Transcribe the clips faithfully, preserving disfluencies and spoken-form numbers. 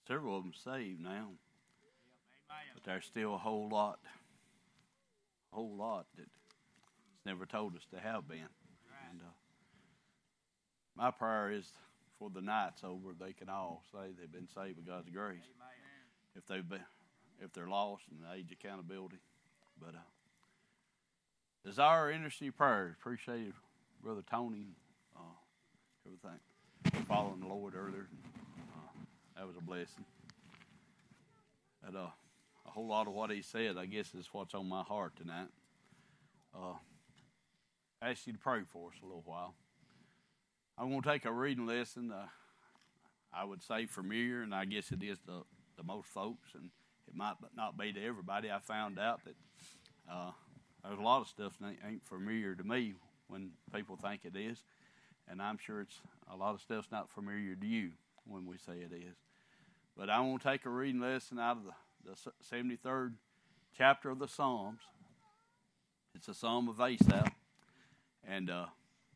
several of them saved now, but there's still a whole lot, a whole lot that it's never told us to have been. And uh, my prayer is for the night's over, they can all say they've been saved by God's grace. If they've been, if they're lost in the age of accountability, but uh, desire interesting prayers. Appreciate Brother Tony, uh, everything. Following the Lord earlier, uh, that was a blessing. And uh, a whole lot of what he said, I guess, is what's on my heart tonight. Uh, I ask you to pray for us a little while. I'm going to take a reading lesson. Uh, I would say familiar, and I guess it is to, to most folks, and it might not be to everybody. I found out that uh, there's a lot of stuff that ain't familiar to me when people think it is, and I'm sure it's a lot of stuff's not familiar to you when we say it is. But I want to take a reading lesson out of the, the seventy-third chapter of the Psalms. It's a Psalm of Asaph, and uh,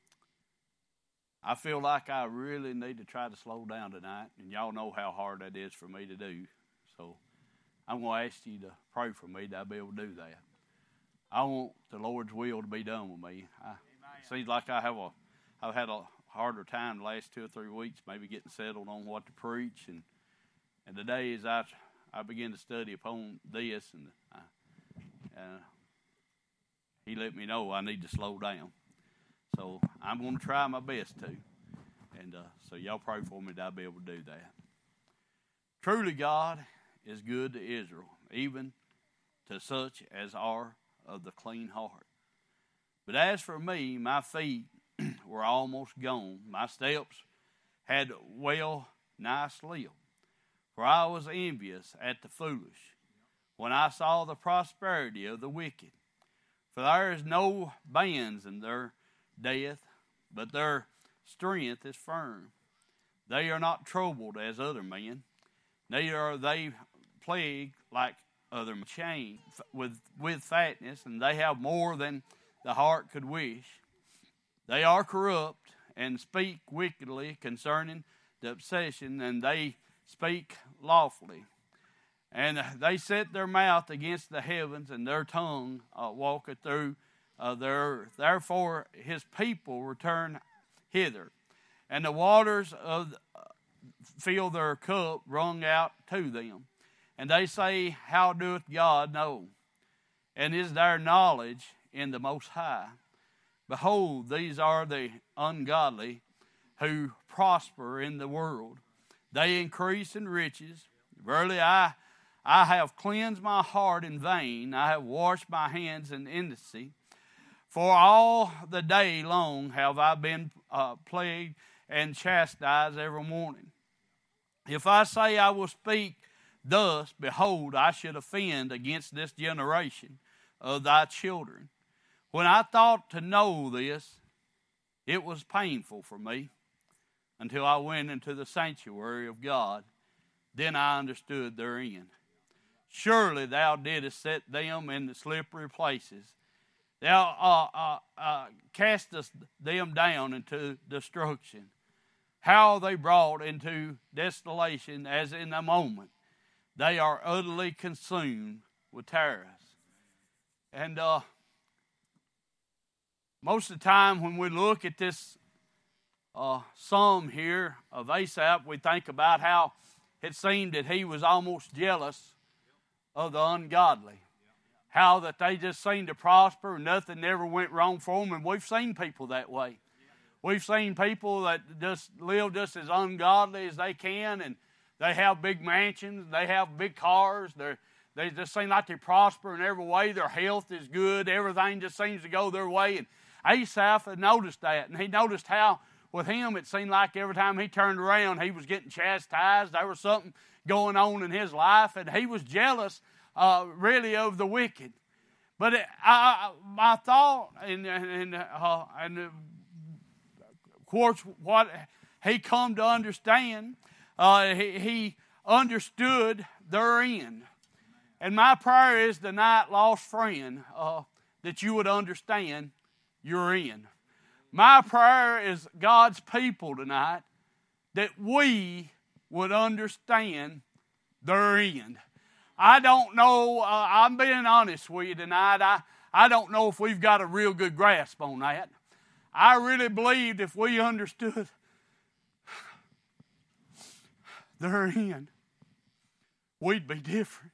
I feel like I really need to try to slow down tonight, and y'all know how hard that is for me to do. So I'm going to ask you to pray for me that I'll be able to do that. I want the Lord's will to be done with me. I, it seems like I have a, I've had a harder time the last two or three weeks, maybe getting settled on what to preach, and and today as I I begin to study upon this, and I, uh, he let me know I need to slow down. So I'm going to try my best to. And uh, so y'all pray for me that I'll be able to do that. Truly God is good to Israel, even to such as are of the clean heart. But as for me, my feet were almost gone. My steps had well nigh slipped. For I was envious at the foolish when I saw the prosperity of the wicked. For there is no bands in their death, but their strength is firm. They are not troubled as other men, neither are they plagued like other men, chained with, with fatness, and they have more than the heart could wish. They are corrupt and speak wickedly concerning the obsession, and they speak lawfully. And they set their mouth against the heavens, and their tongue uh, walketh through uh, the earth. Therefore his people return hither, and the waters of uh, fill their cup wrung out to them. And they say, how doeth God know? And is there knowledge in the Most High? Behold, these are the ungodly who prosper in the world. They increase in riches. Verily, I, I have cleansed my heart in vain. I have washed my hands in innocency. For all the day long have I been uh, plagued and chastised every morning. If I say I will speak thus, behold, I should offend against this generation of thy children. When I thought to know this, it was painful for me until I went into the sanctuary of God. Then I understood their end. Surely thou didst set them in the slippery places. Thou uh, uh, uh, castest them down into destruction. How they brought into desolation as in a moment. They are utterly consumed with terrors. And uh, most of the time when we look at this uh, psalm here of Asaph, we think about how it seemed that he was almost jealous of the ungodly. How that they just seemed to prosper and nothing ever went wrong for them. And we've seen people that way. We've seen people that just live just as ungodly as they can, and they have big mansions, they have big cars, they they just seem like they prosper in every way. Their health is good, everything just seems to go their way. And Asaph had noticed that, and he noticed how with him it seemed like every time he turned around he was getting chastised. There was something going on in his life, and he was jealous uh, really of the wicked. But it, I, my thought, and, and, uh, and uh, of course what he come to understand, uh, he, he understood their end. And my prayer is tonight, lost friend, uh, that you would understand your end. My prayer is God's people tonight, that we would understand their end. I don't know, uh, I'm being honest with you tonight, I, I don't know if we've got a real good grasp on that. I really believed if we understood their end, we'd be different.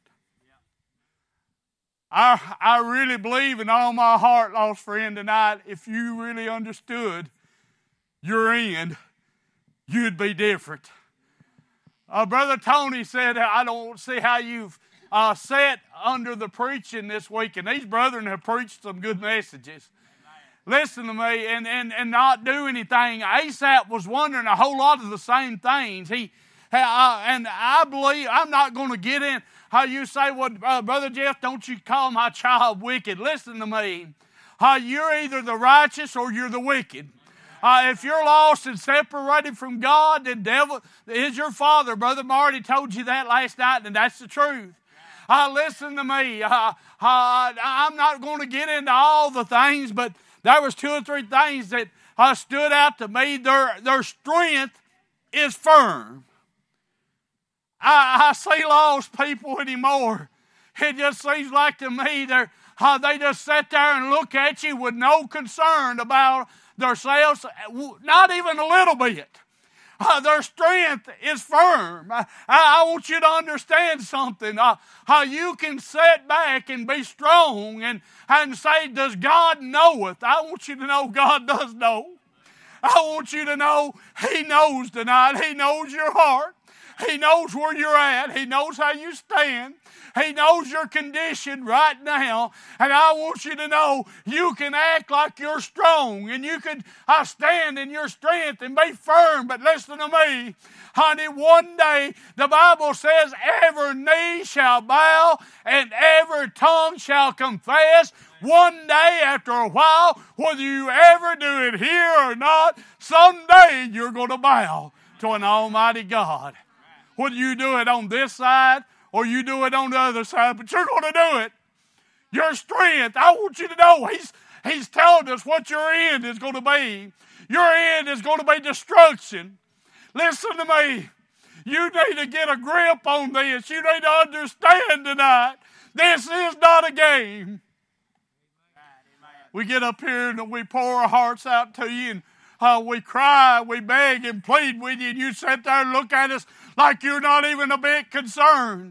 I, I really believe in all my heart, lost friend, tonight, if you really understood your end, you'd be different. Uh, Brother Tony said, I don't see how you've uh, sat under the preaching this week, and these brethren have preached some good messages. Amen. Listen to me, and, and, and not do anything. Asaph was wondering a whole lot of the same things. He, uh, and I believe, I'm not going to get in how you say, well, uh, Brother Jeff, don't you call my child wicked. Listen to me. Uh, you're either the righteous or you're the wicked. Uh, if you're lost and separated from God, the devil is your father. Brother Marty told you that last night, and that's the truth. Uh, listen to me. Uh, uh, I'm not going to get into all the things, but there was two or three things that uh, stood out to me. Their, their strength is firm. I, I see lost people anymore. It just seems like to me they're, uh, they just sit there and look at you with no concern about themselves, not even a little bit. Uh, their strength is firm. I, I want you to understand something. Uh, how you can sit back and be strong and, and say, does God knoweth? I want you to know God does know. I want you to know He knows tonight. He knows your heart. He knows where you're at. He knows how you stand. He knows your condition right now. And I want you to know you can act like you're strong and you can uh, stand in your strength and be firm. But listen to me, honey, one day the Bible says every knee shall bow and every tongue shall confess. One day after a while, whether you ever do it here or not, someday you're going to bow to an almighty God. Whether you do it on this side or you do it on the other side, but you're going to do it. Your strength, I want you to know, He's, he's telling us what your end is going to be. Your end is going to be destruction. Listen to me. You need to get a grip on this. You need to understand tonight, this is not a game. We get up here and we pour our hearts out to you and uh, we cry, we beg and plead with you, and you sit there and look at us like you're not even a bit concerned.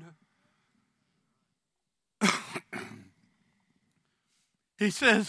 He says,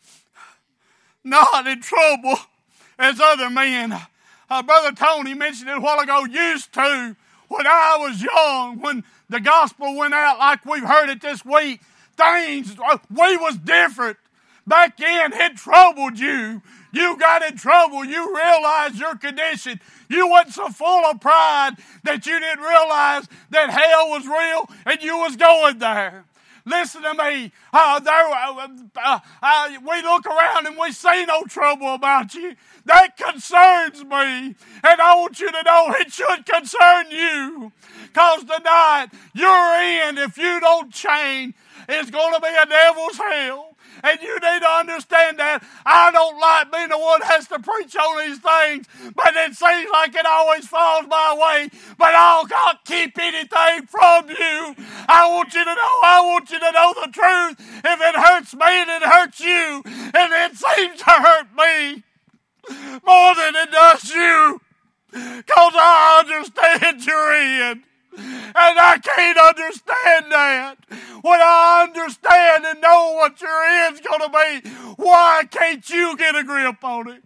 not in trouble as other men. Uh, Brother Tony mentioned it a while ago, used to, when I was young, when the gospel went out like we've heard it this week, things, we was different. Back then, it troubled you. You got in trouble. You realized your condition. You wasn't so full of pride that you didn't realize that hell was real and you was going there. Listen to me. Uh, there, uh, uh, uh, we look around and we see no trouble about you. That concerns me. And I want you to know it should concern you. Because tonight, your end, if you don't change, is going to be a devil's hell. And you need to understand that. I don't like being the one that has to preach on these things, but it seems like it always falls my way. But I'll not keep anything from you. I want you to know, I want you to know the truth. If it hurts me and it hurts you, and it seems to hurt me more than it does you, because I understand your end. And I can't understand that. When I understand and know what your end's going to be, why can't you get a grip on it?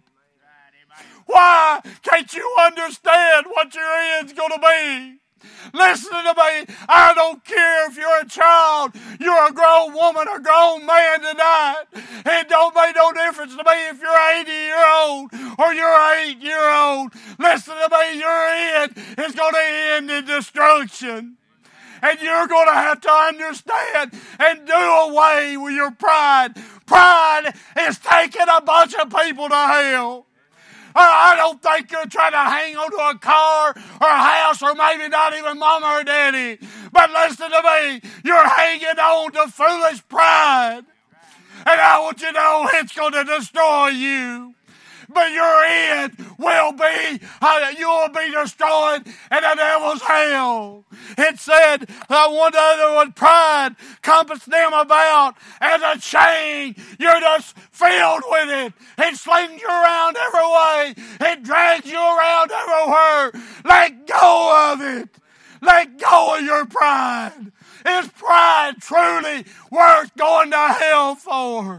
Why can't you understand what your end's going to be? Listen to me. I don't care if you're a child, you're a grown woman or grown man tonight. It don't make no difference to me if you're eighty year old or you're eight year old. Listen to me. Your end is going to end in destruction. And you're going to have to understand and do away with your pride. Pride is taking a bunch of people to hell. I don't think you're trying to hang onto a car or a house or maybe not even mama or daddy. But listen to me, you're hanging on to foolish pride. And I want you to know it's going to destroy you. but your end will be, uh, you will be destroyed in the devil's hell. It said uh, one other one, pride compassed them about as a chain. You're just filled with it. It slings you around every way. It drags you around everywhere. Let go of it. Let go of your pride. Is pride truly worth going to hell for?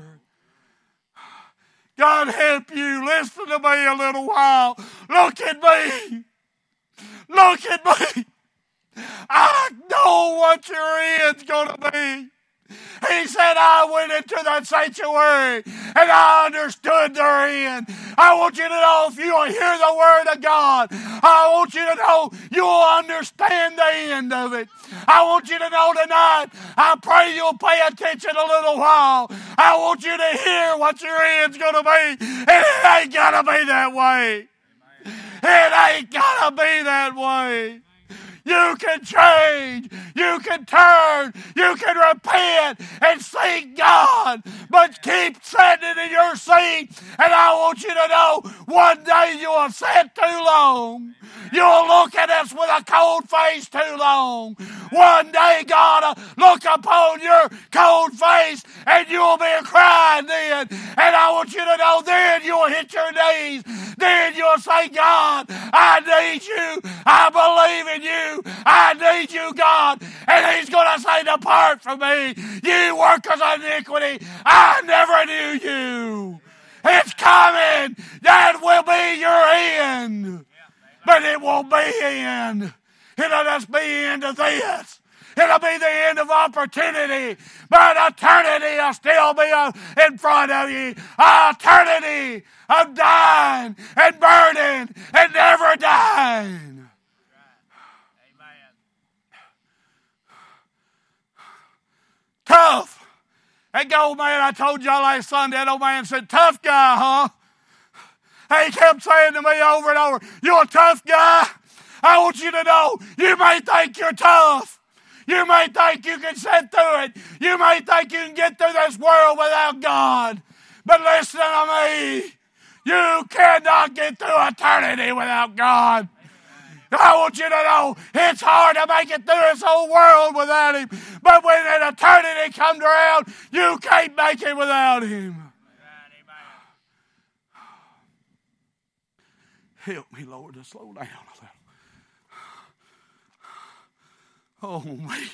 God help you. Listen to me a little while. Look at me. Look at me. I know what your end's going to be. He said, I went into that sanctuary and I understood their end. I want you to know, if you will hear the word of God, I want you to know you'll understand the end of it. I want you to know tonight, I pray you'll pay attention a little while. I want you to hear what your end's going to be. And it ain't got to be that way. It ain't got to be that way. You can change. You can turn. You can repent and seek God. But keep sitting in your seat. And I want you to know, one day you will sit too long. You'll look at us with a cold face too long. One day God will look upon your cold face and you'll be crying then. And I want you to know, then you'll hit your knees. Then you'll say, God, I need you. I believe in you. I need you, God. And he's going to say, depart from me, you workers of iniquity. I never knew you. It's coming. That will be your end. But it won't be end. It'll just be the end of this. It'll be the end of opportunity. But eternity will still be in front of you. Eternity of dying and burning and never dying. Tough. That old man I told y'all last Sunday, that old man said, tough guy, huh? He kept saying to me over and over, you're a tough guy. I want you to know, you may think you're tough. You may think you can sit through it. You may think you can get through this world without God. But listen to me. You cannot get through eternity without God. I want you to know it's hard to make it through this whole world without Him. But when an eternity comes around, you can't make it without Him. Help me, Lord, to slow down a little. Oh, me.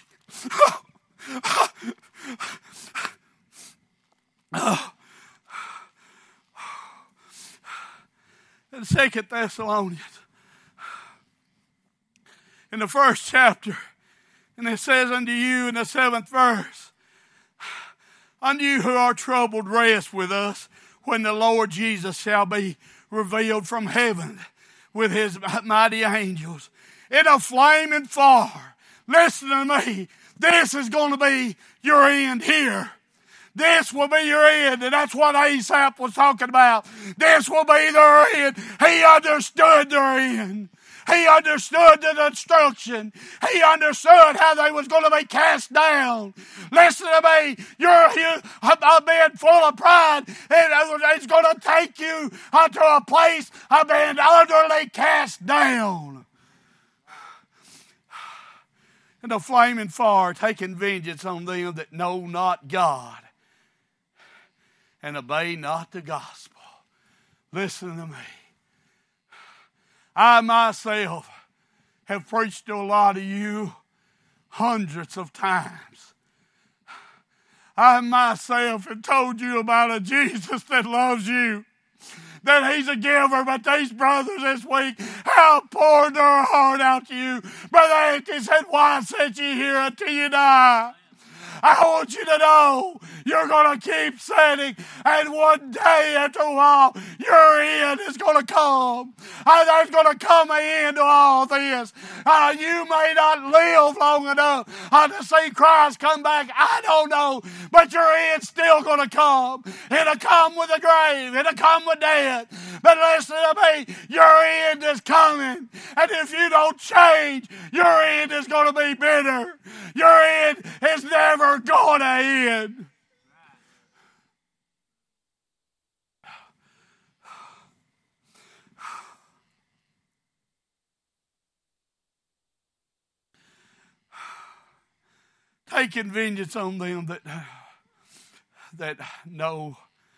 In Second Thessalonians, in the first chapter, and it says unto you in the seventh verse, unto you who are troubled, rest with us when the Lord Jesus shall be revealed from heaven with his mighty angels in a flaming fire. Listen to me. This is going to be your end here. This will be your end. And that's what Asaph was talking about. This will be their end. He understood their end. He understood the destruction. He understood how they was going to be cast down. Listen to me. You're, you're being full of pride. It's going to take you to a place of being utterly cast down. And the flaming fire taking vengeance on them that know not God and obey not the gospel. Listen to me. I myself have preached to a lot of you hundreds of times. I myself have told you about a Jesus that loves you, that He's a giver, but these brothers this week have poured their heart out to you. Brother Anthony said, why sit you here until you die? I want you to know you're going to keep sitting, and one day after a while, your end is going to come. And there's going to come an end to all this. Uh, you may not live long enough uh, to see Christ come back. I don't know. But your end's still going to come. It'll come with the grave. It'll come with death. But listen to me. Your end is coming. And if you don't change, your end is going to be bitter. Your end is never going to end. taking vengeance on them that that know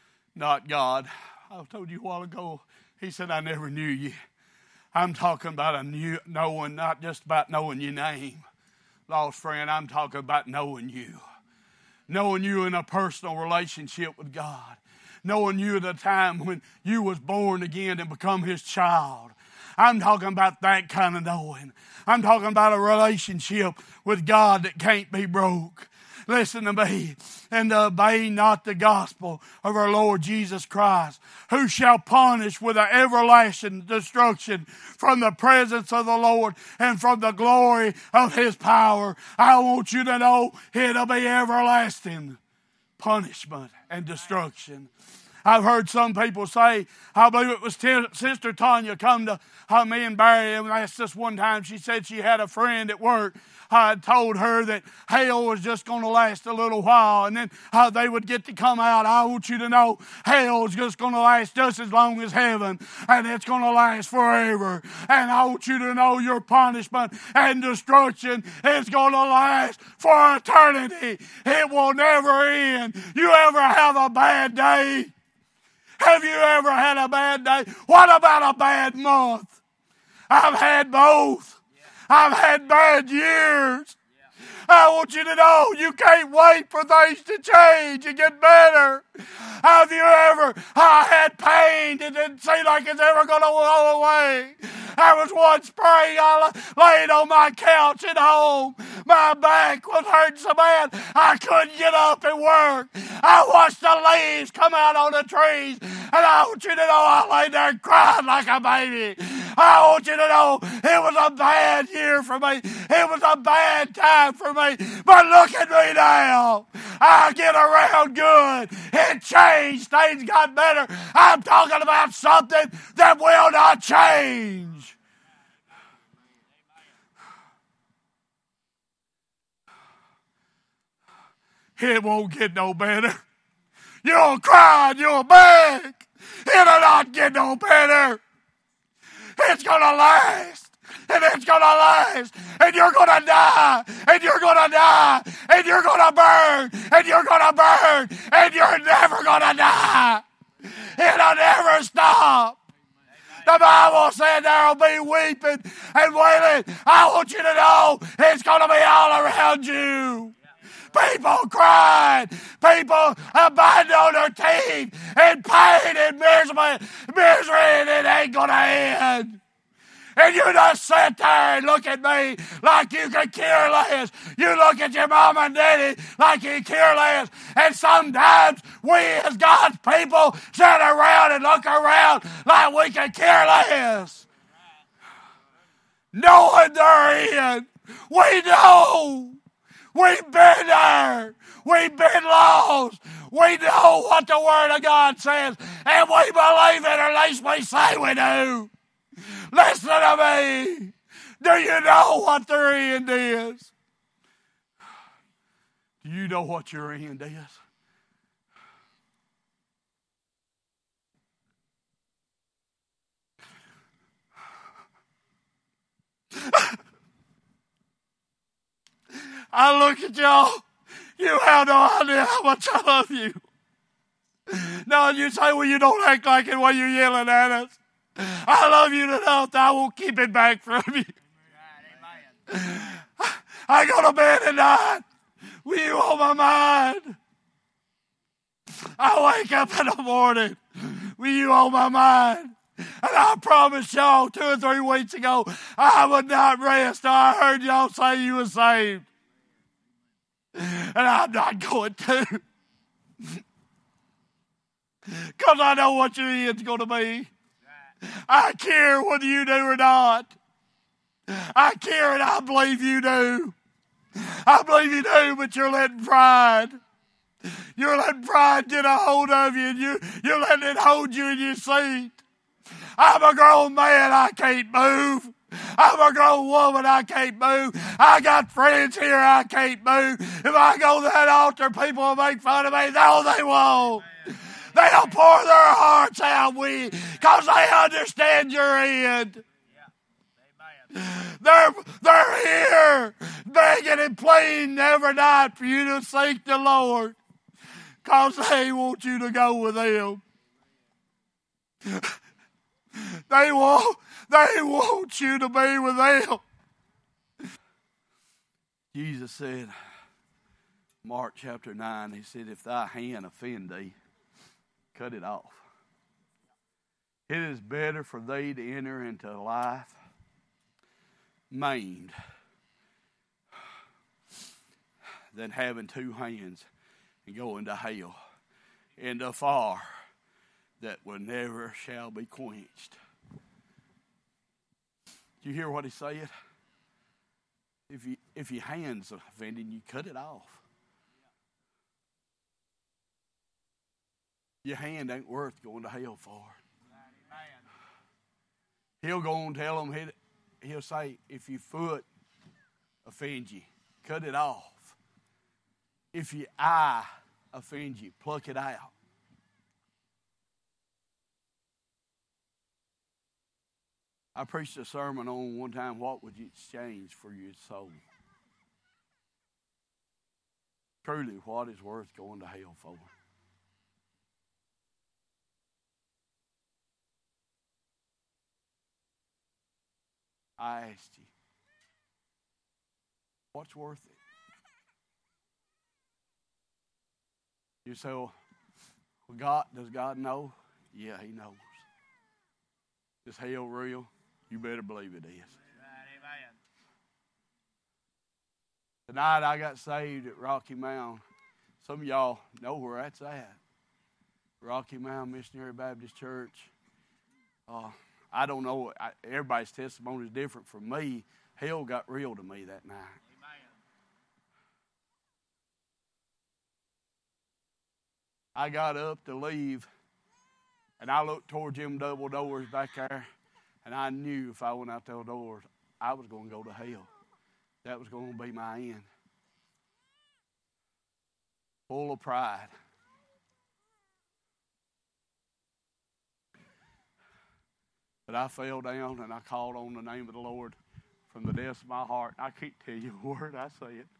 not God. I told you a while ago, he said, I never knew you. I'm talking about a new, knowing, not just about knowing your name. Lost friend, I'm talking about knowing you. Knowing you in a personal relationship with God. Knowing you at a time when you was born again and become his child. I'm talking about that kind of knowing. I'm talking about a relationship with God that can't be broke. Listen to me, and obey not the gospel of our Lord Jesus Christ, who shall punish with an everlasting destruction from the presence of the Lord and from the glory of his power. I want you to know it'll be everlasting punishment and destruction. I've heard some people say, I believe it was T- Sister Tanya come to uh, me and Barry and asked us one time. She said she had a friend at work uh, told her that hell was just going to last a little while and then uh, they would get to come out. I want you to know hell is just going to last just as long as heaven, and it's going to last forever. And I want you to know your punishment and destruction is going to last for eternity. It will never end. You ever have a bad day? Have you ever had a bad day? What about a bad month? I've had both. I've had bad years. I want you to know you can't wait for things to change and get better. Have you ever uh, had pain that didn't seem like it's ever going to go away? There was one spring I laid on my couch at home. My back was hurting so bad I couldn't get up and work. I watched the leaves come out on the trees, and I want you to know I laid there crying like a baby. I want you to know it was a bad year for me. It was a bad time for me. But look at me now. I get around good. It changed. Things got better. I'm talking about something that will not change. It won't get no better. You'll cry and you'll beg. It'll not get no better. It's going to last. And it's going to last. And you're going to die. And you're going to die. And you're going to burn. And you're going to burn. And you're never going to die. It'll never stop. The Bible said there will be weeping and wailing. I want you to know it's going to be all around you. People crying. People biting on their teeth in pain and misery, misery, and it ain't going to end. And you just sit there and look at me like you could care less. You look at your mom and daddy like you care less. And sometimes we as God's people sit around and look around like we could care less. Knowing they're in. We know. We've been there. We've been lost. We know what the Word of God says. And we believe it, or at least we say we do. Listen to me. Do you know what their end is? Do you know what your end is? I look at y'all. You have no idea how much I love you. No, you say, well, you don't act like it when you're yelling at us. I love you enough that I won't keep it back from you. I go to bed at night with you on my mind. I wake up in the morning with you on my mind. And I promised y'all two or three weeks ago I would not rest till I heard y'all say you were saved. And I'm not going to. Because I know what your end's going to be. I care whether you do or not. I care and I believe you do. I believe you do, but you're letting pride. You're letting pride get a hold of you, and you, you're letting it hold you in your seat. I'm a grown man, I can't move. I'm a grown woman, I can't move. I got friends here, I can't move. If I go to that altar, people will make fun of me. No, they won't. They'll pour their hearts out with you because they understand your end. They're, they're here. They begging and pleading every night for you to seek the Lord, because they want you to go with them. They want, they want you to be with them. Jesus said, Mark chapter nine, he said, if thy hand offend thee, cut it off. It is better for thee to enter into life maimed than having two hands and go into hell, into fire that will never shall be quenched. Do you hear what he said? If you if your hand's offending you, cut it off. Your hand ain't worth going to hell for. He'll go and tell them, he'll say, if your foot offends you, cut it off. If your eye offends you, pluck it out. I preached a sermon on one time, what would you exchange for your soul? Truly, what is worth going to hell for? I asked you, what's worth it? You say, well, God, does God know? Yeah, he knows. Is hell real? You better believe it is. Amen. Tonight I got saved at Rocky Mound. Some of y'all know where that's at. Rocky Mound Missionary Baptist Church. Uh, I don't know. I, everybody's testimony is different from me. Hell got real to me that night. Amen. I got up to leave, and I looked towards them double doors back there, and I knew if I went out those doors, I was going to go to hell. That was going to be my end. Full of pride. But I fell down and I called on the name of the Lord from the depths of my heart. I can't tell you a word, I say it.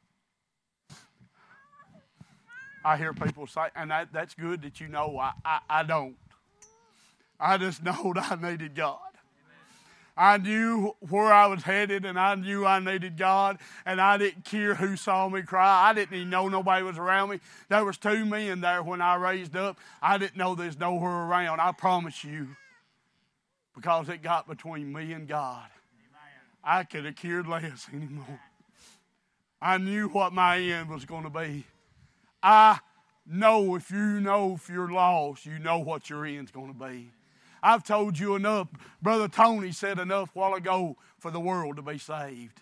I hear people say, and that, that's good that you know, I, I, I don't. I just know that I needed God. I knew where I was headed, and I knew I needed God, and I didn't care who saw me cry. I didn't even know nobody was around me. There was two men there when I raised up. I didn't know there's nowhere around. I promise you. Because it got between me and God. I could have cared less anymore. I knew what my end was going to be. I know if you know if you're lost, you know what your end's going to be. I've told you enough. Brother Tony said enough a while ago for the world to be saved.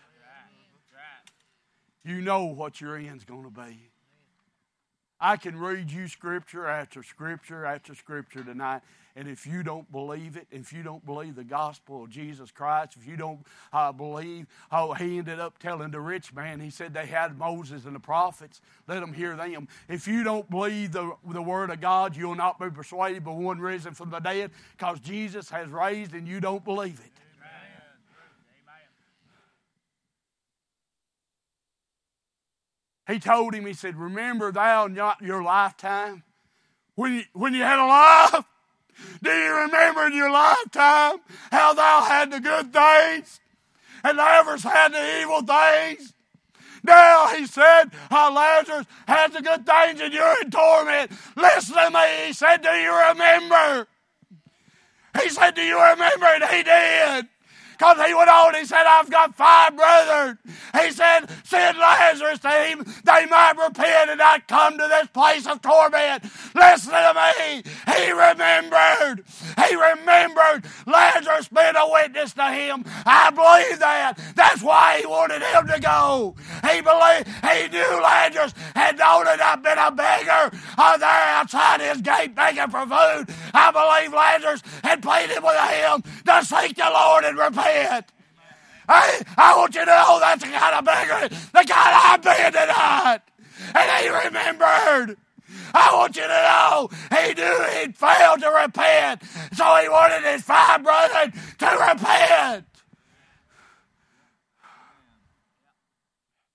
You know what your end's going to be. I can read you scripture after scripture after scripture tonight, and if you don't believe it, if you don't believe the gospel of Jesus Christ, if you don't uh, believe, oh, he ended up telling the rich man, he said they had Moses and the prophets, let them hear them. If you don't believe the, the word of God, you'll not be persuaded by one risen from the dead, because Jesus has raised and you don't believe it. He told him, he said, remember thou not your lifetime? When you, when you had a life, do you remember in your lifetime how thou had the good things and others had the evil things? Now, he said, how Lazarus has the good things and you're in torment. Listen to me. He said, do you remember? He said, do you remember? And he did. Because he went on, he said, I've got five brothers. He said, send Lazarus to him. They might repent and not come to this place of torment. Listen to me. He remembered. He remembered Lazarus being a witness to him. I believe that. That's why he wanted him to go. He believed, he knew Lazarus had known and not been a beggar or there outside his gate begging for food. I believe Lazarus had pleaded with him to seek the Lord and repent. Hey, I want you to know that's the kind of beggar, the kind I'm being tonight. And he remembered. I want you to know he knew he'd failed to repent. So he wanted his five brothers to repent.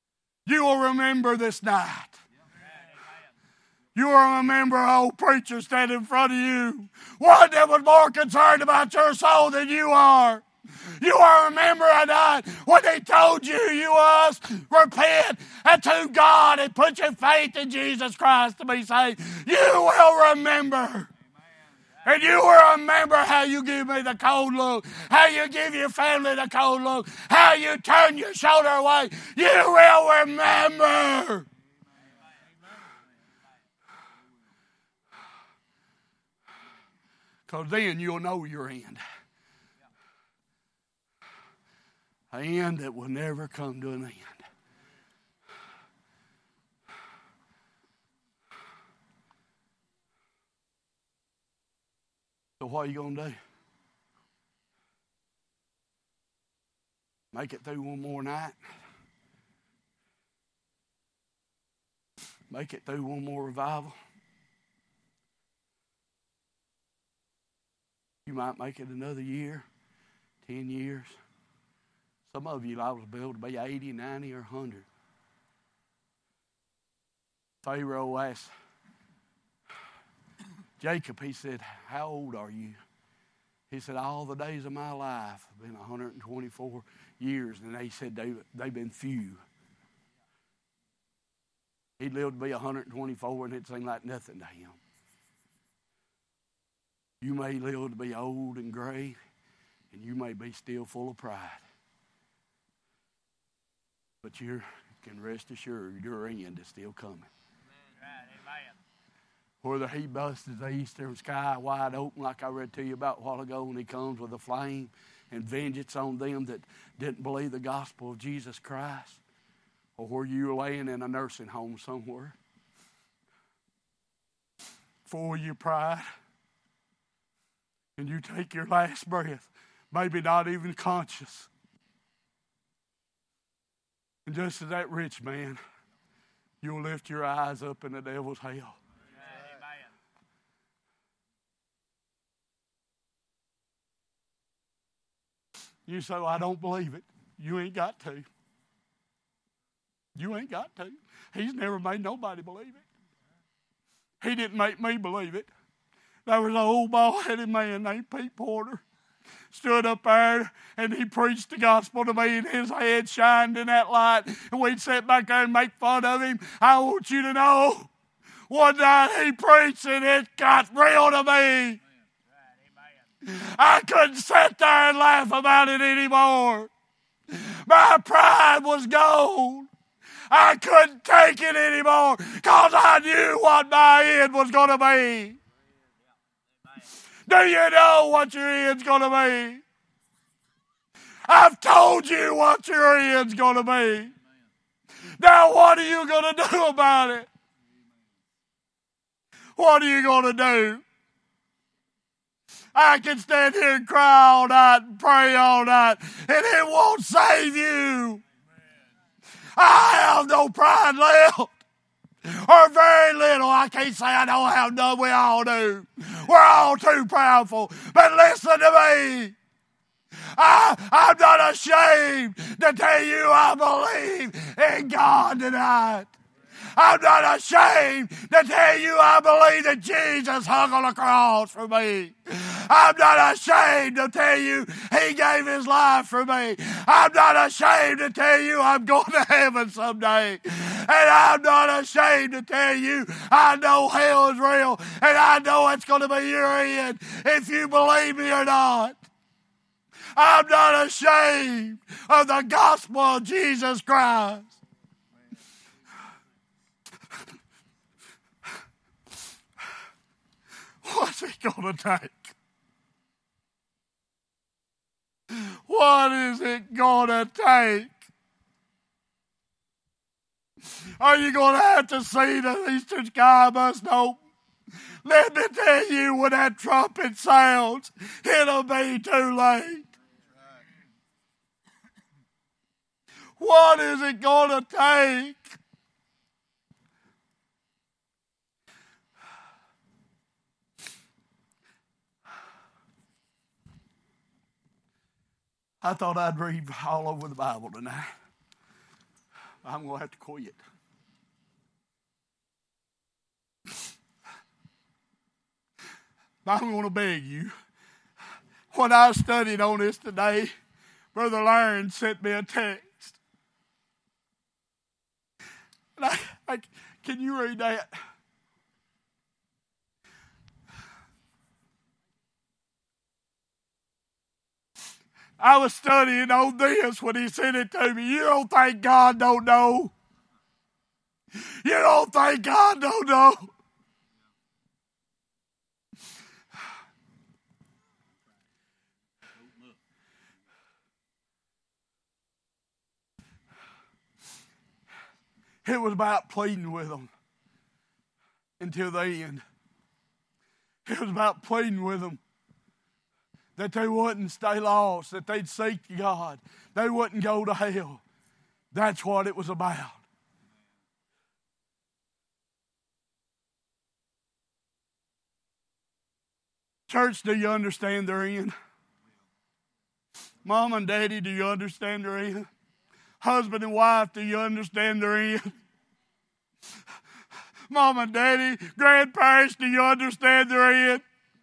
You will remember this night. You will remember an old preacher standing in front of you, one that was more concerned about your soul than you are. You will remember a night when he told you you must repent and to God and put your faith in Jesus Christ to be saved. You will remember. And you will remember how you give me the cold look, how you give your family the cold look, how you turn your shoulder away. You will remember. Because then you'll know your end. An end that will never come to an end. So what are you going to do? Make it through one more night? Make it through one more revival? You might make it another year, ten years. Some of you liable to be able to be eighty, ninety, or one hundred. Pharaoh asked Jacob, he said, how old are you? He said, all the days of my life have been one hundred twenty-four years. And they said they, they've been few. He lived to be one hundred twenty-four and it seemed like nothing to him. You may live to be old and gray, and you may be still full of pride. But you can rest assured your end is still coming. Amen. Whether he busts the eastern sky wide open like I read to you about a while ago, when he comes with a flame and vengeance on them that didn't believe the gospel of Jesus Christ, or where you're laying in a nursing home somewhere for your pride, and you take your last breath, maybe not even conscious. And just as that rich man, you'll lift your eyes up in the devil's hell. Amen. You say, well, I don't believe it. You ain't got to. You ain't got to. He's never made nobody believe it. He didn't make me believe it. There was an old bald-headed man named Pete Porter. Stood up there and he preached the gospel to me, and his head shined in that light, and we'd sit back there and make fun of him. I want you to know, one night he preached and it got real to me. I couldn't sit there and laugh about it anymore. My pride was gone. I couldn't take it anymore because I knew what my end was going to be. Do you know what your end's going to be? I've told you what your end's going to be. Now what are you going to do about it? What are you going to do? I can stand here and cry all night and pray all night, and it won't save you. I have no pride left. Or very little. I can't say I don't have none. We all do. We're all too proudful. But listen to me. I, I'm not ashamed to tell you I believe in God tonight. I'm not ashamed to tell you I believe that Jesus hung on the cross for me. I'm not ashamed to tell you he gave his life for me. I'm not ashamed to tell you I'm going to heaven someday. And I'm not ashamed to tell you I know hell is real, and I know it's going to be your end if you believe me or not. I'm not ashamed of the gospel of Jesus Christ. What's it going to take? What is it going to take? Are you going to have to see the eastern sky must open? Let me tell you, when that trumpet sounds, it'll be too late. What is it going to take? I thought I'd read all over the Bible tonight. I'm going to have to quit. I'm going to beg you. When I studied on this today, Brother Laren sent me a text. And I, I, can you read that? I was studying on this when he sent it to me. You don't think God don't know? You don't think God don't know? It was about pleading with them until the end. It was about pleading with them that they wouldn't stay lost, that they'd seek God, they wouldn't go to hell. That's what it was about. Church, do you understand their end? Mom and Daddy, do you understand their end? Husband and wife, do you understand their end? Mom and Daddy, grandparents, do you understand their end?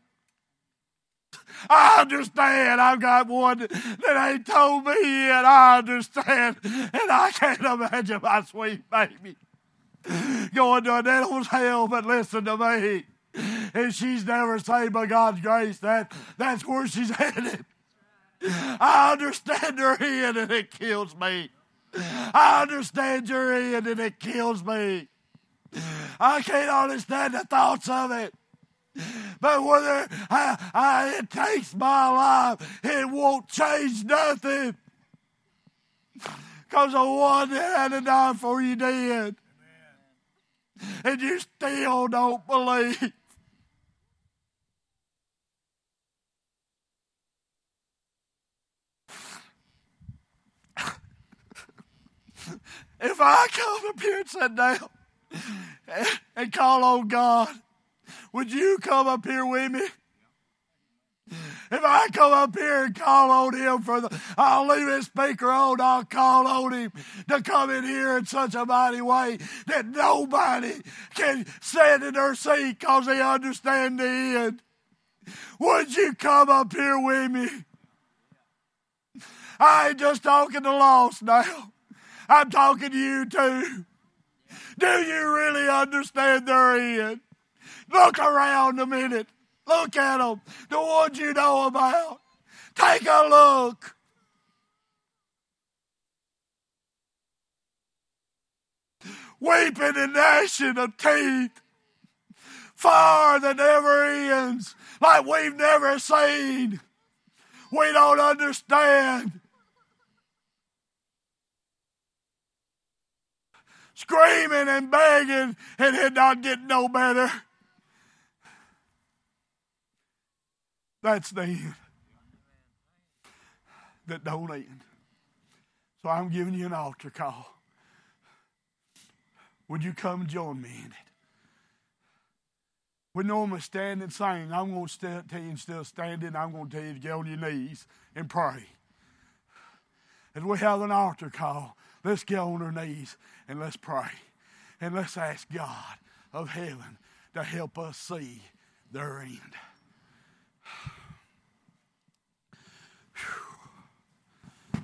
I understand. I've got one that ain't told me yet. I understand. And I can't imagine my sweet baby going to a devil's hell, but listen to me. If she's never saved by God's grace, that, that's where she's headed. I understand her end and it kills me. I understand your end and it kills me. I can't understand the thoughts of it. But whether I, I, it takes my life, it won't change nothing. Because the one that had to die for you did. And you still don't believe. If I come up here and sit down and, and call on God, would you come up here with me? If I come up here and call on him for the, I'll leave his speaker on, I'll call on him to come in here in such a mighty way that nobody can stand in their seat because they understand the end. Would you come up here with me? I ain't just talking to lost now. I'm talking to you too. Do you really understand their end? Look around a minute. Look at them. The ones you know about. Take a look. Weeping and gnashing of teeth. Fire that never ends. Like we've never seen. We don't understand. Screaming and begging and it not getting no better. That's the end. That don't end. So I'm giving you an altar call. Would you come and join me in it? We normally stand and sing. I'm going to tell you instead of standing, I'm going to tell you to get on your knees and pray. As we have an altar call, let's get on our knees and let's pray. And let's ask God of heaven to help us see their end.